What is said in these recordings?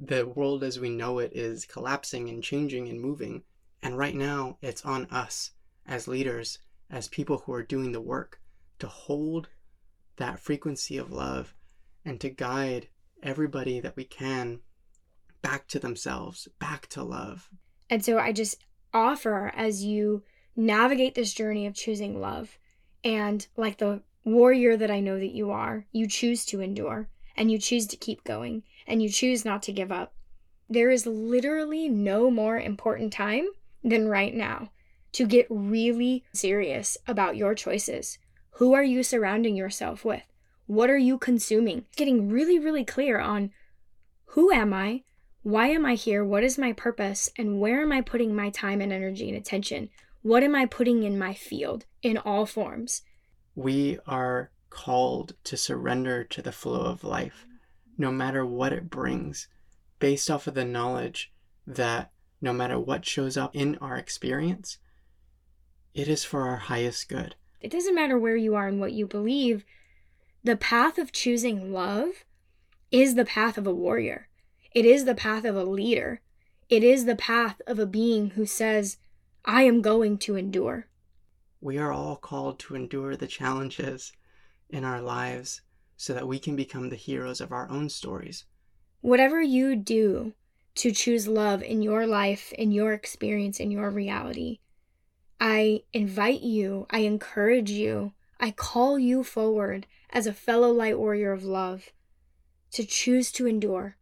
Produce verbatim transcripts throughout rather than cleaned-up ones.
The world as we know it is collapsing and changing and moving. And right now, it's on us as leaders, as people who are doing the work, to hold that frequency of love and to guide everybody that we can back to themselves, back to love. And so I just offer, as you navigate this journey of choosing love, and like the warrior that I know that you are, you choose to endure, and you choose to keep going, and you choose not to give up. There is literally no more important time than right now to get really serious about your choices. Who are you surrounding yourself with? What are you consuming? Getting really, really clear on who am I? Why am I here? What is my purpose? And where am I putting my time and energy and attention? What am I putting in my field in all forms? We are called to surrender to the flow of life, no matter what it brings, based off of the knowledge that no matter what shows up in our experience, it is for our highest good. It doesn't matter where you are and what you believe. The path of choosing love is the path of a warrior. It is the path of a leader. It is the path of a being who says, I am going to endure. We are all called to endure the challenges in our lives so that we can become the heroes of our own stories. Whatever you do to choose love in your life, in your experience, in your reality, I invite you, I encourage you, I call you forward as a fellow light warrior of love to choose to endure.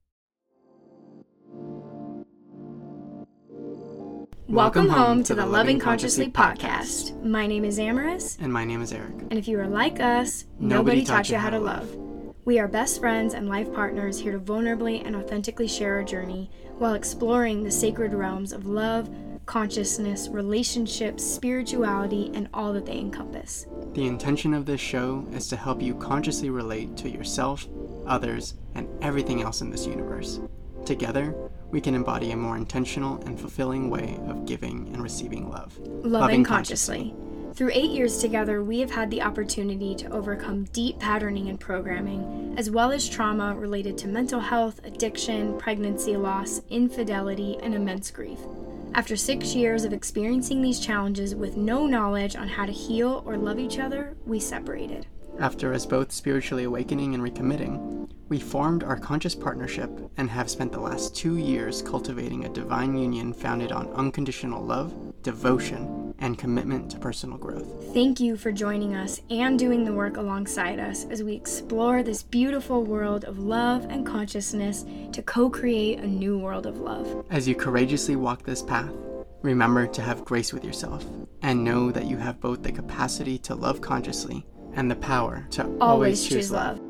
Welcome, Welcome home to, to the Loving Consciously podcast. podcast. My name is Amaris. And my name is Eric. And if you are like us, nobody, nobody taught you how to love. love. We are best friends and life partners here to vulnerably and authentically share our journey while exploring the sacred realms of love, consciousness, relationships, spirituality, and all that they encompass. The intention of this show is to help you consciously relate to yourself, others, and everything else in this universe. Together, we can embody a more intentional and fulfilling way of giving and receiving love. Loving, Loving consciously. consciously. Through eight years together, we have had the opportunity to overcome deep patterning and programming, as well as trauma related to mental health, addiction, pregnancy loss, infidelity, and immense grief. After six years of experiencing these challenges with no knowledge on how to heal or love each other, we separated. After us both spiritually awakening and recommitting, we formed our conscious partnership and have spent the last two years cultivating a divine union founded on unconditional love, devotion, and commitment to personal growth. Thank you for joining us and doing the work alongside us as we explore this beautiful world of love and consciousness to co-create a new world of love. As you courageously walk this path, remember to have grace with yourself and know that you have both the capacity to love consciously and the power to always, always choose, choose love. love.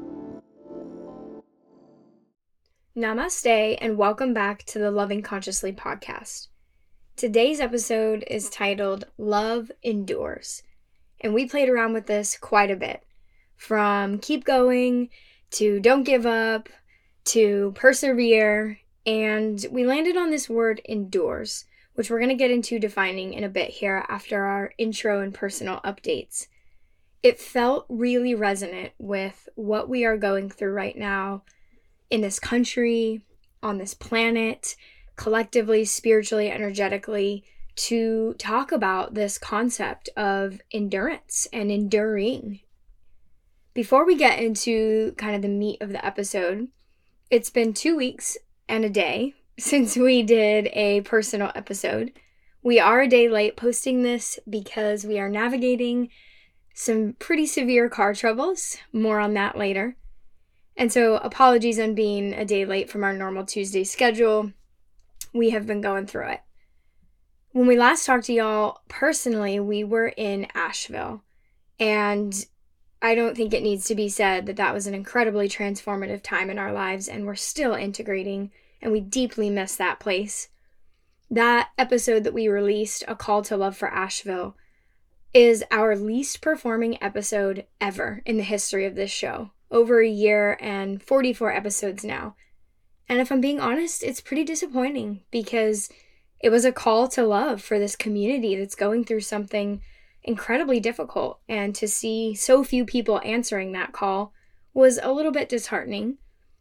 Namaste and welcome back to the Loving Consciously podcast. Today's episode is titled Love Endures, and we played around with this quite a bit. From keep going, to don't give up, to persevere, and we landed on this word endures, which we're going to get into defining in a bit here after our intro and personal updates. It felt really resonant with what we are going through right now in this country, on this planet, collectively, spiritually, energetically, to talk about this concept of endurance and enduring. Before we get into kind of the meat of the episode, it's been two weeks and a day since we did a personal episode. We are a day late posting this because we are navigating some pretty severe car troubles. More on that later. And so apologies on being a day late from our normal Tuesday schedule. We have been going through it. When we last talked to y'all personally, we were in Asheville. And I don't think it needs to be said that that was an incredibly transformative time in our lives, and we're still integrating, and we deeply miss that place. That episode that we released, A Call to Love for Asheville, is our least performing episode ever in the history of this show. Over a year and forty-four episodes now. And if I'm being honest, it's pretty disappointing because it was a call to love for this community that's going through something incredibly difficult. And to see so few people answering that call was a little bit disheartening.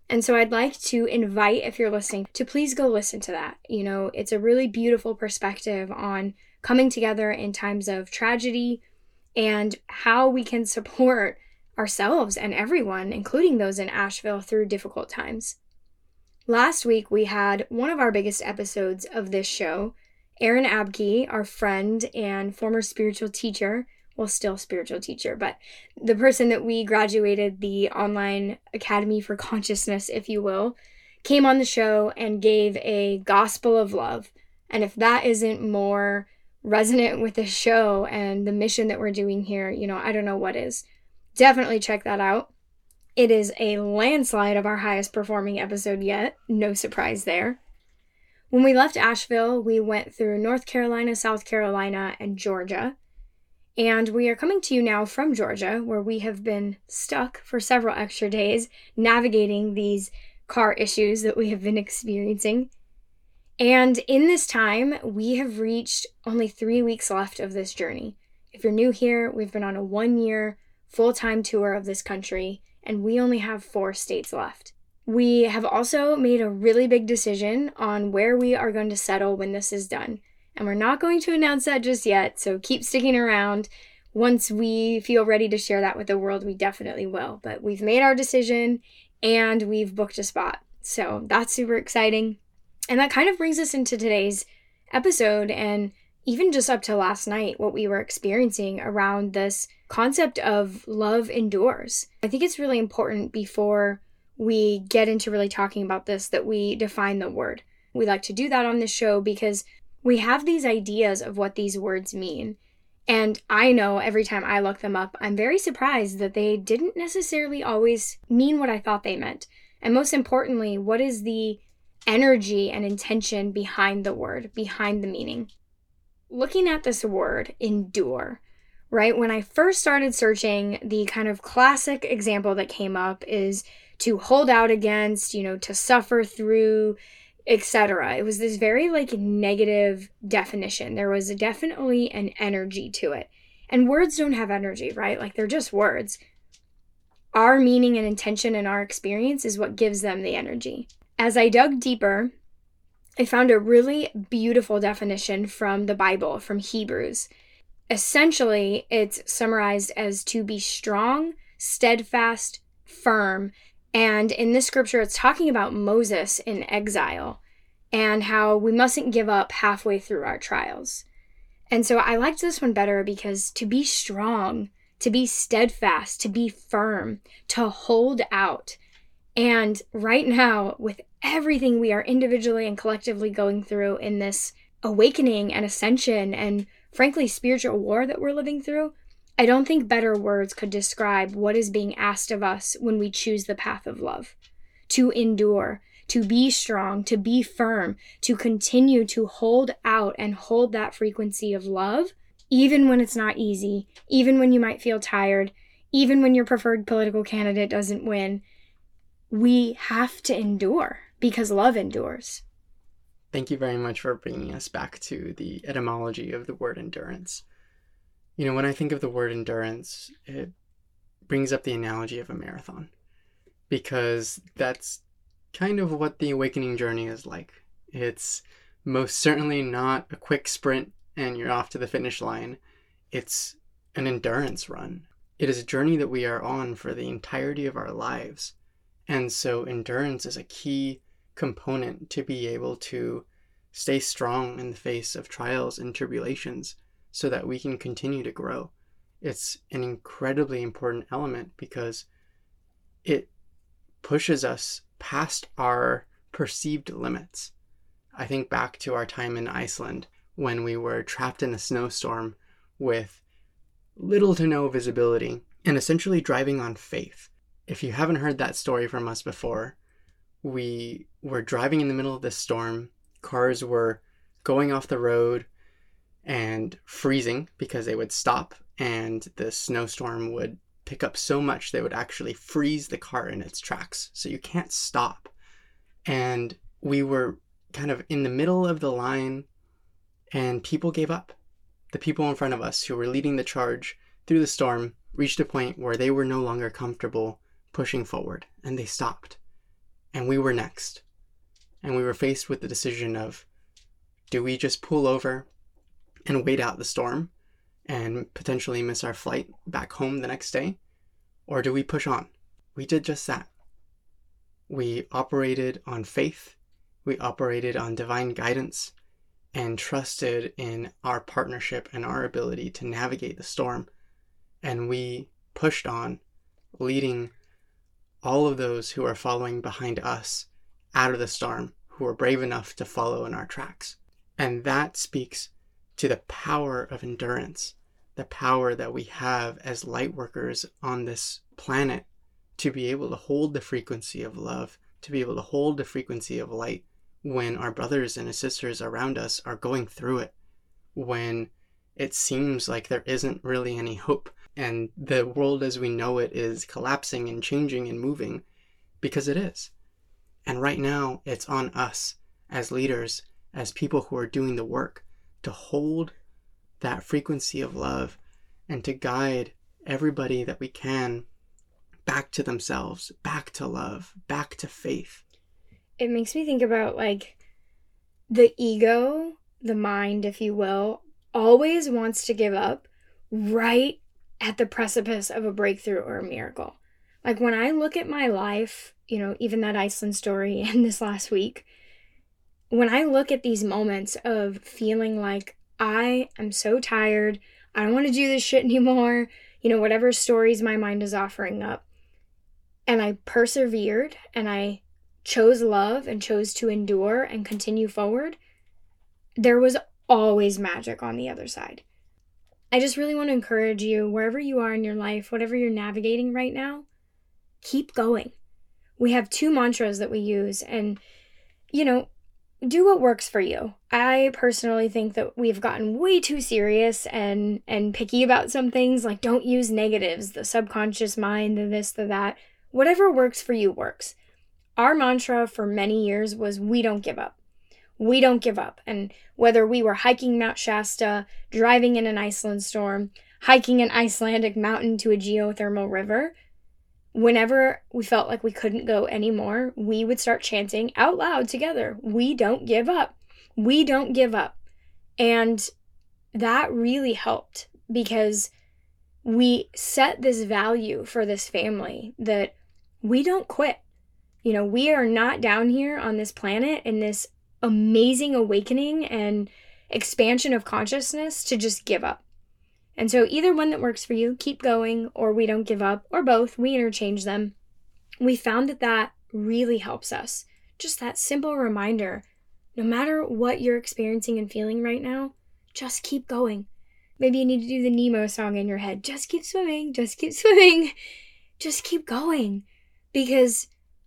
And so I'd like to invite, if you're listening, to please go listen to that. You know, it's a really beautiful perspective on coming together in times of tragedy and how we can support ourselves and everyone, including those in Asheville, through difficult times. Last week, we had one of our biggest episodes of this show. Erin Abke, our friend and former spiritual teacher, well, still spiritual teacher, but the person that we graduated the online Academy for Consciousness, if you will, came on the show and gave a gospel of love. And if that isn't more resonant with the show and the mission that we're doing here, you know, I don't know what is. Definitely check that out. It is a landslide of our highest performing episode yet. No surprise there. When we left Asheville, we went through North Carolina, South Carolina, and Georgia. And we are coming to you now from Georgia, where we have been stuck for several extra days navigating these car issues that we have been experiencing. And in this time, we have reached only three weeks left of this journey. If you're new here, we've been on a one-year full-time tour of this country, and we only have four states left. We have also made a really big decision on where we are going to settle when this is done. And we're not going to announce that just yet, so keep sticking around. Once we feel ready to share that with the world, we definitely will. But we've made our decision, and we've booked a spot. So that's super exciting. And that kind of brings us into today's episode, and even just up to last night, what we were experiencing around this concept of love endures. I think it's really important before we get into really talking about this that we define the word. We like to do that on this show because we have these ideas of what these words mean. And I know every time I look them up, I'm very surprised that they didn't necessarily always mean what I thought they meant. And most importantly, what is the energy and intention behind the word, behind the meaning? Looking at this word, endure, right? When I first started searching, the kind of classic example that came up is to hold out against, you know, to suffer through, et cetera. It was this very like negative definition. There was definitely an energy to it. And words don't have energy, right? Like they're just words. Our meaning and intention and our experience is what gives them the energy. As I dug deeper, I found a really beautiful definition from the Bible, from Hebrews. Essentially, it's summarized as to be strong, steadfast, firm. And in this scripture, it's talking about Moses in exile and how we mustn't give up halfway through our trials. And so I liked this one better because to be strong, to be steadfast, to be firm, to hold out. And right now, with everything we are individually and collectively going through in this awakening and ascension and frankly spiritual war that we're living through, I don't think better words could describe what is being asked of us when we choose the path of love. To endure, to be strong, to be firm, to continue to hold out and hold that frequency of love, even when it's not easy, even when you might feel tired, even when your preferred political candidate doesn't win. We have to endure because love endures. Thank you very much for bringing us back to the etymology of the word endurance. You know, when I think of the word endurance, it brings up the analogy of a marathon, because that's kind of what the awakening journey is like. It's most certainly not a quick sprint and you're off to the finish line. It's an endurance run. It is a journey that we are on for the entirety of our lives. And so endurance is a key component to be able to stay strong in the face of trials and tribulations so that we can continue to grow. It's an incredibly important element because it pushes us past our perceived limits. I think back to our time in Iceland when we were trapped in a snowstorm with little to no visibility and essentially driving on faith. If you haven't heard that story from us before, we were driving in the middle of this storm. Cars were going off the road and freezing because they would stop and the snowstorm would pick up so much they would actually freeze the car in its tracks. So you can't stop. And we were kind of in the middle of the line and people gave up. The people in front of us who were leading the charge through the storm reached a point where they were no longer comfortable pushing forward and they stopped. and we were next. And we were faced with the decision of, do we just pull over and wait out the storm and potentially miss our flight back home the next day? Or do we push on? We did just that. We operated on faith. We operated on divine guidance and trusted in our partnership and our ability to navigate the storm. And we pushed on, leading all of those who are following behind us out of the storm, who are brave enough to follow in our tracks. And that speaks to the power of endurance, the power that we have as light workers on this planet to be able to hold the frequency of love, to be able to hold the frequency of light when our brothers and sisters around us are going through it, when it seems like there isn't really any hope and the world as we know it is collapsing and changing and moving, because it is. And right now it's on us as leaders, as people who are doing the work, to hold that frequency of love and to guide everybody that we can back to themselves, back to love, back to faith. It makes me think about like the ego, the mind, if you will, always wants to give up right at the precipice of a breakthrough or a miracle. Like when I look at my life, you know, even that Iceland story and this last week, when I look at these moments of feeling like I am so tired, I don't want to do this shit anymore, you know, whatever stories my mind is offering up, and I persevered and I chose love and chose to endure and continue forward, there was always magic on the other side. I just really want to encourage you, wherever you are in your life, whatever you're navigating right now, keep going. We have two mantras that we use, and, you know, do what works for you. I personally think that we've gotten way too serious and, and picky about some things, like don't use negatives, the subconscious mind, the this, the that. Whatever works for you works. Our mantra for many years was, we don't give up. We don't give up. And whether we were hiking Mount Shasta, driving in an Iceland storm, hiking an Icelandic mountain to a geothermal river, whenever we felt like we couldn't go anymore, we would start chanting out loud together, we don't give up. We don't give up. And that really helped because we set this value for this family that we don't quit. You know, we are not down here on this planet in this amazing awakening and expansion of consciousness to just give up. And so either one that works for you, keep going, or we don't give up, or both, we interchange them. We found that that really helps us. Just that simple reminder, no matter what you're experiencing and feeling right now, just keep going. Maybe you need to do the Nemo song in your head. Just keep swimming, just keep swimming, just keep going. Because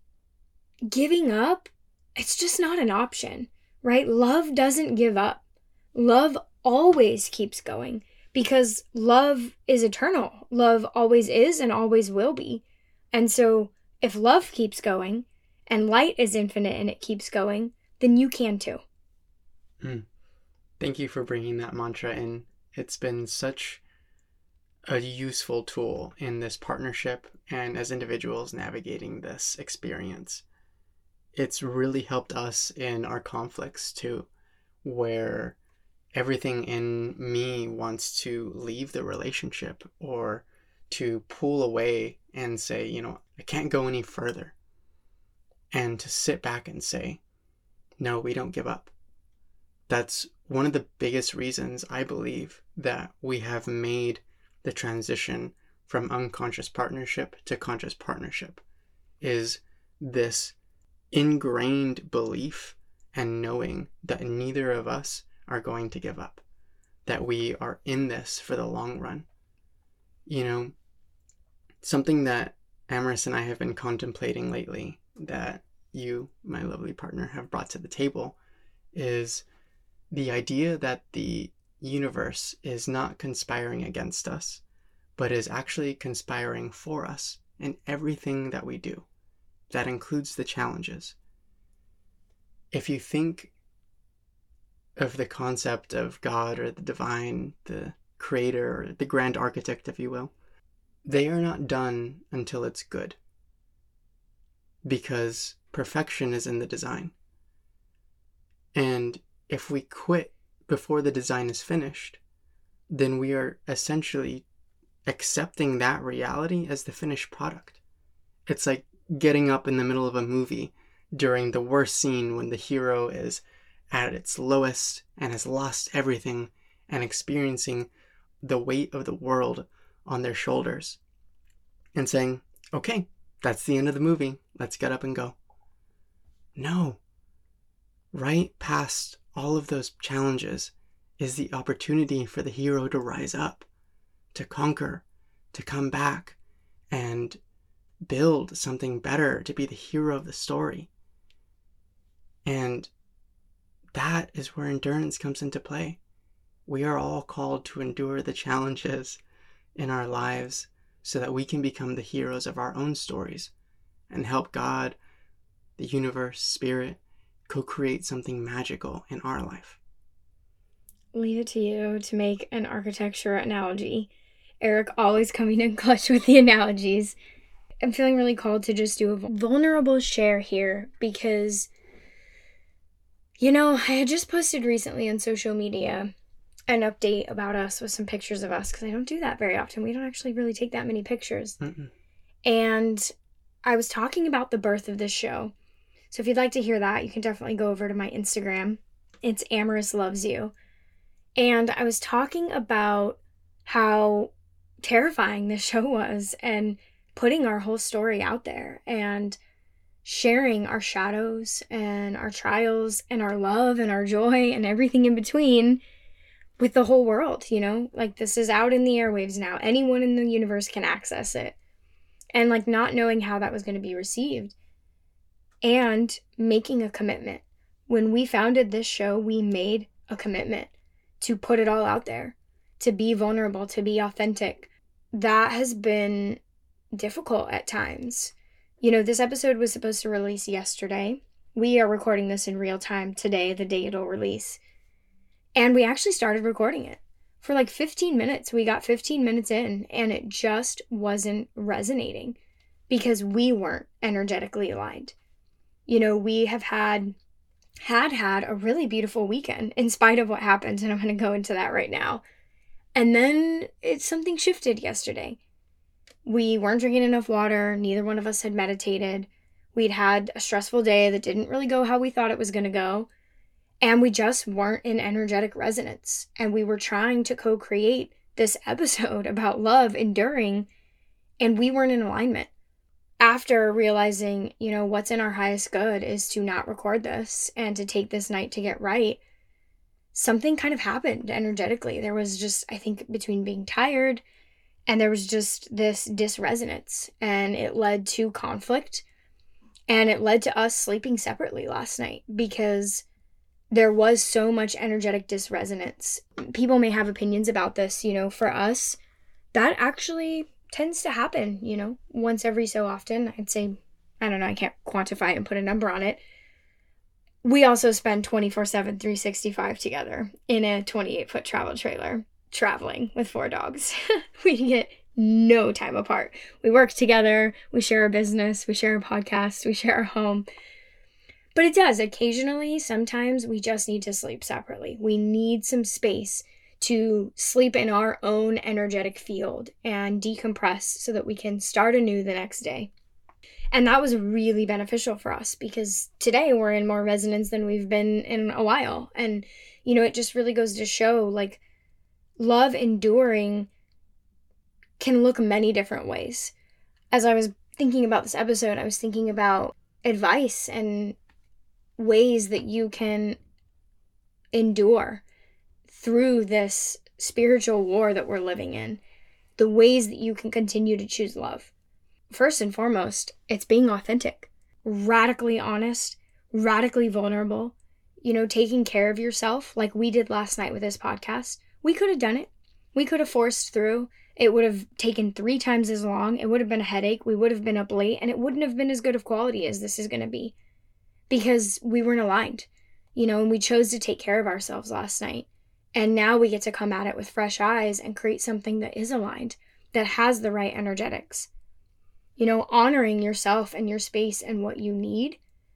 giving up, it's just not an option, right? Love doesn't give up. Love always keeps going because love is eternal. Love always is and always will be. And so if love keeps going and light is infinite and it keeps going, then you can too. Mm. Thank you for bringing that mantra in. It's been such a useful tool in this partnership and as individuals navigating this experience. It's really helped us in our conflicts too, where everything in me wants to leave the relationship or to pull away and say, you know, I can't go any further. And to sit back and say, no, we don't give up. That's one of the biggest reasons I believe that we have made the transition from unconscious partnership to conscious partnership, is this ingrained belief and knowing that neither of us are going to give up, that we are in this for the long run. You know, something that Amaris and I have been contemplating lately that you, my lovely partner, have brought to the table is the idea that the universe is not conspiring against us, but is actually conspiring for us in everything that we do. That includes the challenges. If you think of the concept of God or the divine, the creator, or the grand architect, if you will, they are not done until it's good. Because perfection is in the design. And if we quit before the design is finished, then we are essentially accepting that reality as the finished product. It's like getting up in the middle of a movie during the worst scene when the hero is at its lowest and has lost everything and experiencing the weight of the world on their shoulders and saying, okay, that's the end of the movie. Let's get up and go. No. Right past all of those challenges is the opportunity for the hero to rise up, to conquer, to come back and build something better, to be the hero of the story. And that is where endurance comes into play. We are all called to endure the challenges in our lives so that we can become the heroes of our own stories and help God, the universe, spirit, co-create something magical in our life. Leave it to you to make an architecture analogy. Eric always coming in clutch with the analogies. I'm feeling really called to just do a vulnerable share here because, you know, I had just posted recently on social media an update about us with some pictures of us because I don't do that very often. We don't actually really take that many pictures. Mm-mm. And I was talking about the birth of this show. So if you'd like to hear that, you can definitely go over to my Instagram. It's Amorous Loves You. And I was talking about how terrifying this show was and putting our whole story out there and sharing our shadows and our trials and our love and our joy and everything in between with the whole world, you know? Like, this is out in the airwaves now. Anyone in the universe can access it. And, like, not knowing how that was going to be received. And making a commitment. When we founded this show, we made a commitment to put it all out there, to be vulnerable, to be authentic. That has been difficult at times. You know, this episode was supposed to release yesterday. We are recording this in real time today, the day it'll release. And we actually started recording it. For like fifteen minutes, we got fifteen minutes in, and it just wasn't resonating because we weren't energetically aligned. You know, we have had, had had a really beautiful weekend in spite of what happened, and I'm going to go into that right now. And then it, something shifted yesterday. We weren't drinking enough water. Neither one of us had meditated. We'd had a stressful day that didn't really go how we thought it was going to go. And we just weren't in energetic resonance. And we were trying to co-create this episode about love enduring, and we weren't in alignment. After realizing, you know, what's in our highest good is to not record this and to take this night to get right, something kind of happened energetically. There was just, I think, between being tired and there was just this disresonance, and it led to conflict, and it led to us sleeping separately last night because there was so much energetic disresonance. People may have opinions about this, you know, for us, that actually tends to happen, you know, once every so often. I'd say, I don't know, I can't quantify and put a number on it. We also spend twenty-four seven, three sixty-five together in a twenty-eight foot travel trailer, traveling with four dogs. We get no time apart. We work together, we share a business, we share a podcast, we share a home. But it does. Occasionally, sometimes we just need to sleep separately. We need some space to sleep in our own energetic field and decompress so that we can start anew the next day. And that was really beneficial for us because today we're in more resonance than we've been in a while. And, you know, it just really goes to show, like, love enduring can look many different ways. As I was thinking about this episode, I was thinking about advice and ways that you can endure through this spiritual war that we're living in, the ways that you can continue to choose love. First and foremost, it's being authentic, radically honest, radically vulnerable, you know, taking care of yourself like we did last night with this podcast. We could have done it. We could have forced through. It would have taken three times as long. It would have been a headache. We would have been up late, and it wouldn't have been as good of quality as this is going to be because we weren't aligned, you know, and we chose to take care of ourselves last night. And now we get to come at it with fresh eyes and create something that is aligned, that has the right energetics. You know, honoring yourself and your space and what you need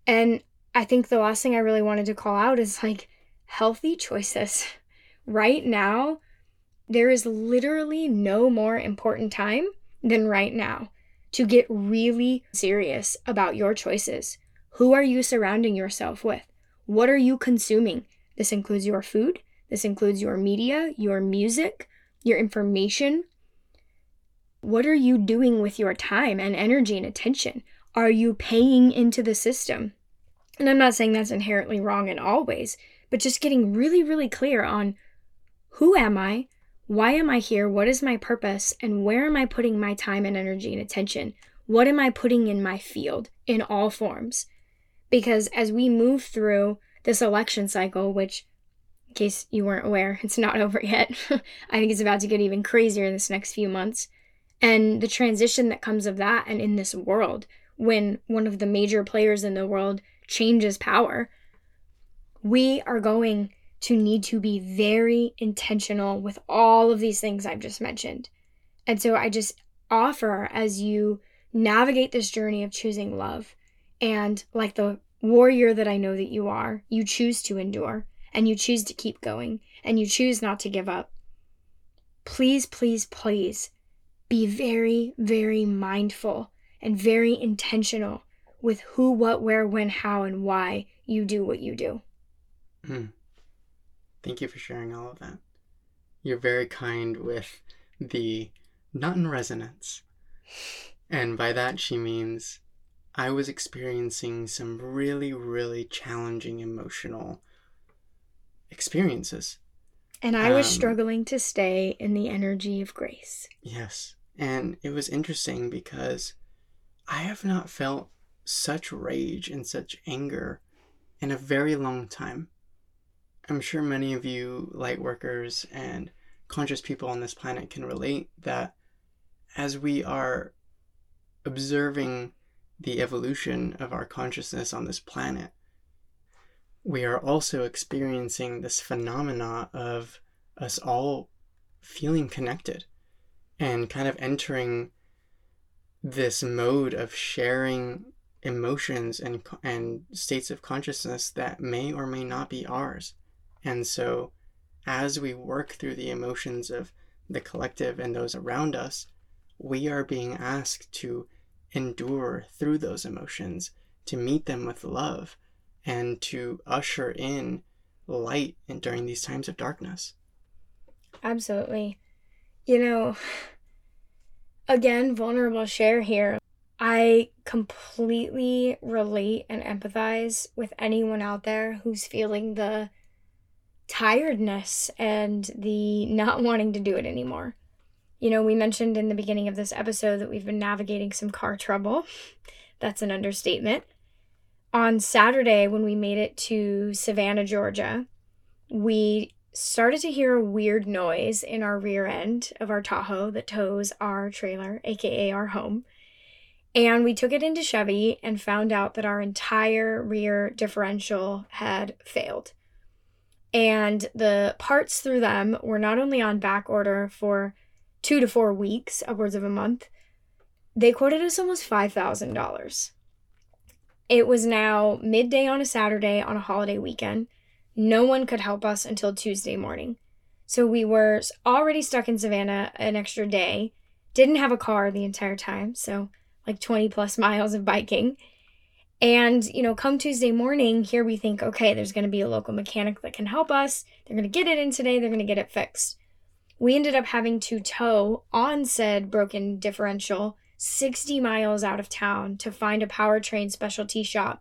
And I think the last thing I really wanted to call out is like healthy choices. Right now, there is literally no more important time than right now to get really serious about your choices. Who are you surrounding yourself with? What are you consuming? This includes your food. This includes your media, your music, your information. What are you doing with your time and energy and attention? Are you paying into the system? And I'm not saying that's inherently wrong in all ways, but just getting really, really clear on who am I? Why am I here? What is my purpose? And where am I putting my time and energy and attention? What am I putting in my field in all forms? Because as we move through this election cycle, which, in case you weren't aware, it's not over yet. I think it's about to get even crazier this next few months. And the transition that comes of that and in this world, when one of the major players in the world changes power, we are going to need to be very intentional with all of these things I've just mentioned. And so I just offer, as you navigate this journey of choosing love, and like the warrior that I know that you are, you choose to endure, and you choose to keep going, and you choose not to give up. Please, please, please be very, very mindful and very intentional with who, what, where, when, how, and why you do what you do. Mm. Thank you for sharing all of that. You're very kind with the not in resonance. And by that she means I was experiencing some really, really challenging emotional experiences. And I was Um, struggling to stay in the energy of grace. Yes. And it was interesting because I have not felt such rage and such anger in a very long time. I'm sure many of you light workers and conscious people on this planet can relate that as we are observing the evolution of our consciousness on this planet, we are also experiencing this phenomena of us all feeling connected and kind of entering this mode of sharing emotions and and states of consciousness that may or may not be ours. And so as we work through the emotions of the collective and those around us, we are being asked to endure through those emotions, to meet them with love, and to usher in light in, during these times of darkness. Absolutely. You know, again, vulnerable share here. I completely relate and empathize with anyone out there who's feeling the tiredness and the not wanting to do it anymore. You know, we mentioned in the beginning of this episode that we've been navigating some car trouble. That's an understatement. On Saturday, when we made it to Savannah, Georgia, we started to hear a weird noise in our rear end of our Tahoe that tows our trailer, aka our home. And we took it into Chevy and found out that our entire rear differential had failed. And the parts through them were not only on back order for two to four weeks, upwards of a month, they quoted us almost five thousand dollars. It was now midday on a Saturday on a holiday weekend. No one could help us until Tuesday morning. So we were already stuck in Savannah an extra day, didn't have a car the entire time, so like twenty plus miles of biking. And, you know, come Tuesday morning, here we think, okay, there's going to be a local mechanic that can help us. They're going to get it in today. They're going to get it fixed. We ended up having to tow on said broken differential sixty miles out of town to find a powertrain specialty shop.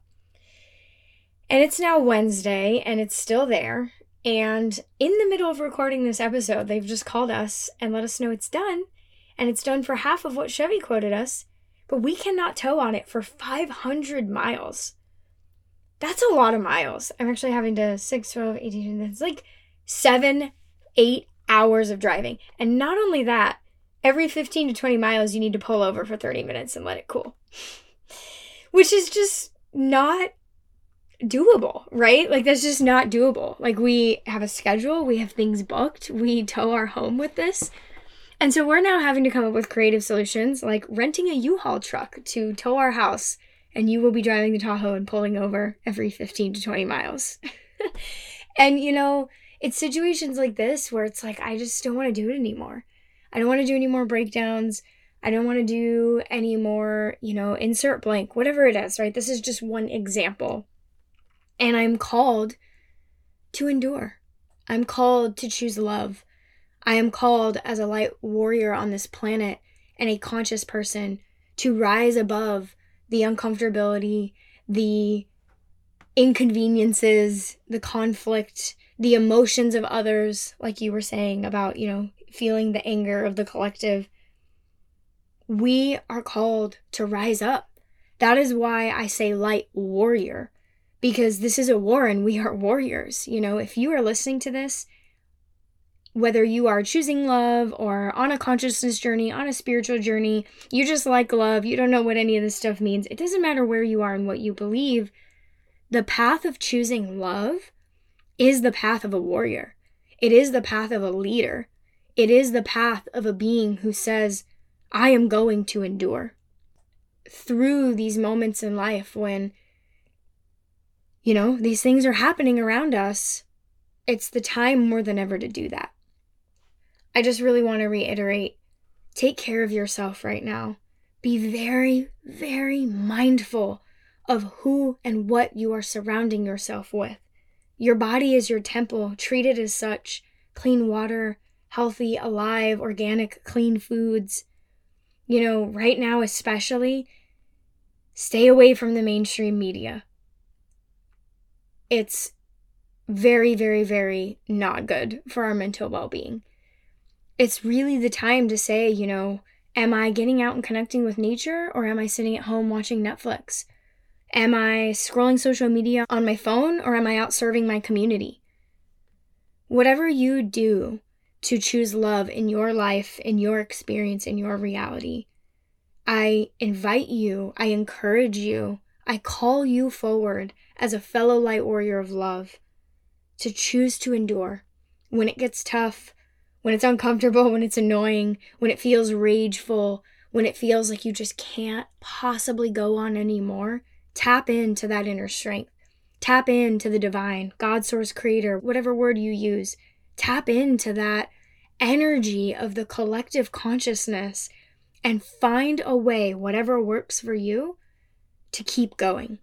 And it's now Wednesday, and it's still there. And in the middle of recording this episode, they've just called us and let us know it's done. And it's done for half of what Chevy quoted us. But we cannot tow on it for five hundred miles. That's a lot of miles. I'm actually having to six, twelve, eighteen, it's like seven, eight hours of driving. And not only that, every fifteen to twenty miles, you need to pull over for thirty minutes and let it cool. Which is just not doable, right? Like, that's just not doable. Like, we have a schedule, we have things booked, we tow our home with this. And so we're now having to come up with creative solutions like renting a U-Haul truck to tow our house and you will be driving the Tahoe and pulling over every fifteen to twenty miles. And, you know, it's situations like this where it's like, I just don't want to do it anymore. I don't want to do any more breakdowns. I don't want to do any more, you know, insert blank, whatever it is, right? This is just one example. And I'm called to endure. I'm called to choose love. I am called as a light warrior on this planet and a conscious person to rise above the uncomfortability, the inconveniences, the conflict, the emotions of others, like you were saying about, you know, feeling the anger of the collective. We are called to rise up. That is why I say light warrior, because this is a war and we are warriors. You know, if you are listening to this, whether you are choosing love or on a consciousness journey, on a spiritual journey, you just like love, you don't know what any of this stuff means. It doesn't matter where you are and what you believe. The path of choosing love is the path of a warrior. It is the path of a leader. It is the path of a being who says, I am going to endure. Through these moments in life when, you know, these things are happening around us, it's the time more than ever to do that. I just really want to reiterate, take care of yourself right now. Be very, very mindful of who and what you are surrounding yourself with. Your body is your temple. Treat it as such. Clean water, healthy, alive, organic, clean foods. You know, right now especially, stay away from the mainstream media. It's very, very, very not good for our mental well-being. It's really the time to say, you know, am I getting out and connecting with nature, or am I sitting at home watching Netflix? Am I scrolling social media on my phone, or am I out serving my community? Whatever you do to choose love in your life, in your experience, in your reality, I invite you, I encourage you, I call you forward as a fellow light warrior of love to choose to endure when it gets tough, when it's uncomfortable, when it's annoying, when it feels rageful, when it feels like you just can't possibly go on anymore. Tap into that inner strength. Tap into the divine, God, source, creator, whatever word you use. Tap into that energy of the collective consciousness and find a way, whatever works for you, to keep going.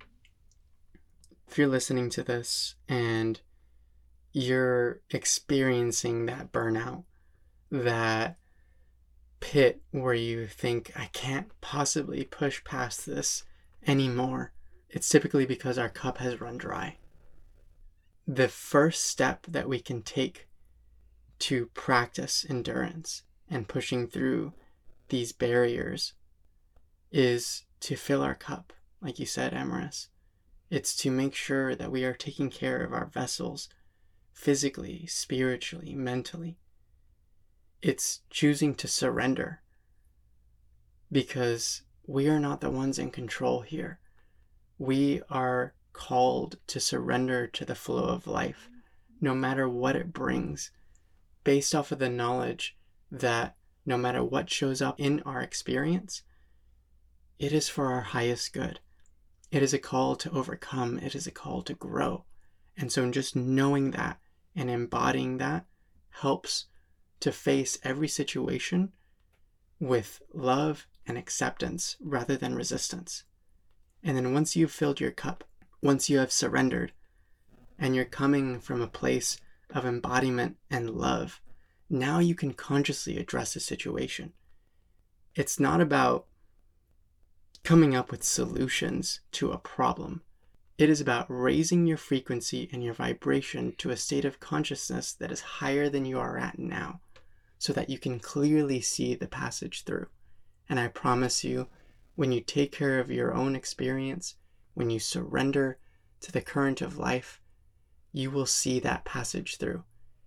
If you're listening to this and you're experiencing that burnout, that pit where you think, I can't possibly push past this anymore, it's typically because our cup has run dry. The first step that we can take to practice endurance and pushing through these barriers is to fill our cup, like you said, Amaris. It's to make sure that we are taking care of our vessels physically, spiritually, mentally. It's choosing to surrender, because we are not the ones in control here. We are called to surrender to the flow of life, no matter what it brings, based off of the knowledge that no matter what shows up in our experience, it is for our highest good. It is a call to overcome. It is a call to grow. And so just knowing that and embodying that helps to face every situation with love and acceptance rather than resistance. And then once you've filled your cup, once you have surrendered, and you're coming from a place of embodiment and love, now you can consciously address the situation. It's not about coming up with solutions to a problem. It is about raising your frequency and your vibration to a state of consciousness that is higher than you are at now, so that you can clearly see the passage through. And I promise you, when you take care of your own experience, when you surrender to the current of life, you will see that passage through.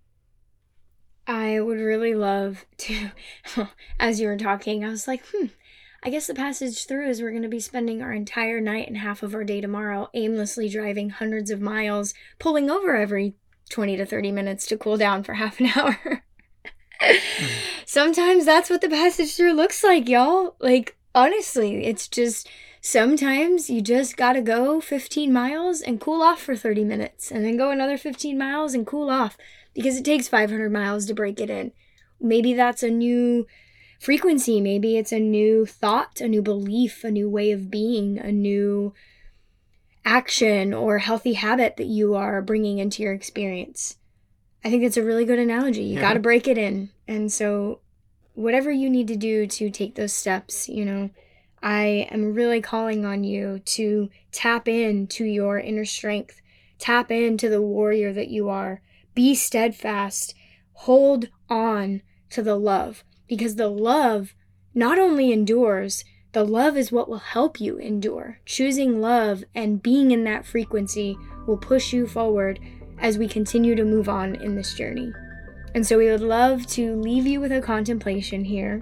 I would really love to, as you were talking, I was like, hmm, I guess the passage through is we're going to be spending our entire night and half of our day tomorrow aimlessly driving hundreds of miles, pulling over every twenty to thirty minutes to cool down for half an hour. mm. Sometimes that's what the passage through looks like, y'all. Like, honestly, it's just Sometimes you just gotta go fifteen miles and cool off for thirty minutes, and then go another fifteen miles and cool off, because it takes five hundred miles to break it in. Maybe that's a new frequency. Maybe it's a new thought, a new belief, a new way of being, a new action or healthy habit that you are bringing into your experience. I think it's a really good analogy. You yeah. got to break it in. And so whatever you need to do to take those steps, you know, I am really calling on you to tap into your inner strength, tap into the warrior that you are. Be steadfast. Hold on to the love, because the love not only endures, the love is what will help you endure. Choosing love and being in that frequency will push you forward as we continue to move on in this journey. And so we would love to leave you with a contemplation here.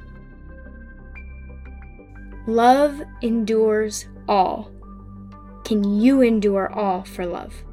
Love endures all. Can you endure all for love?